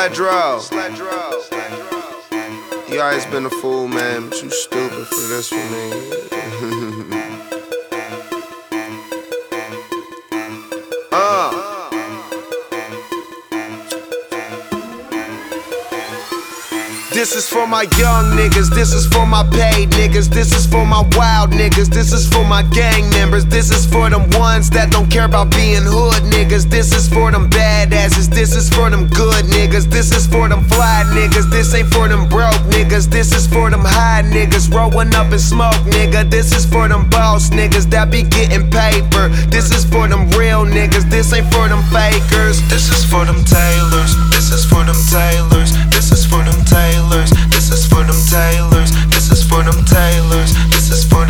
Sledro. You always been a fool, man, but you stupid for this for me. This is for my young niggas, this is for my paid niggas, this is for my wild niggas, this is for my gang members, this is for them ones that don't care about being hood niggas, this is for them badasses, this is for them good niggas, this is for them fly niggas, this ain't for them broke niggas, this is for them high niggas, rolling up in smoke nigga, this is for them boss niggas that be getting paper, this is for them real niggas, this ain't for them fakers, this is for them tailors, this is for them tailors, this is for them tailors, this is for them tailors, this is for them tailors, this is for them